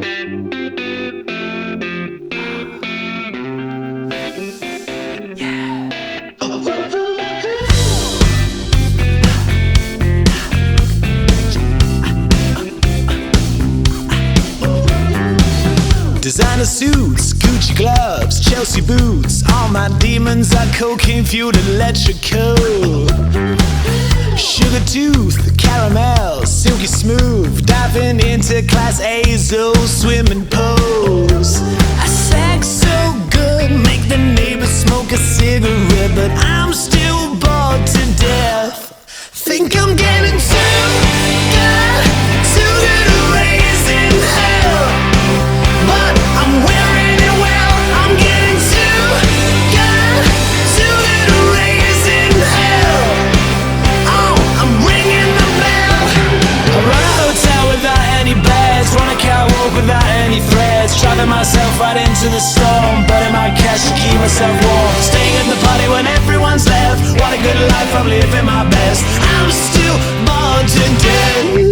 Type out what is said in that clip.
Designer suits, Gucci gloves, Chelsea boots. All my demons are cocaine fueled electrical. Sugar tooth, caramel, silky smooth. Diving into class A's, old swimming pools. I sex so good, make the neighbors smoke a cigarette, but I'm still bored to death. Think I'm getting too good, too good to raise in hell, but I'm wearing it well. I'm getting too good to raise in hell. Oh, I'm ringing the bell. I run a hotel without any beds, run a catwalk without any threads. Driving myself right into the storm, burning my cash to keep myself warm. Staying at the party when everyone's left. What a good life, I'm living my best. I'm still bored to death.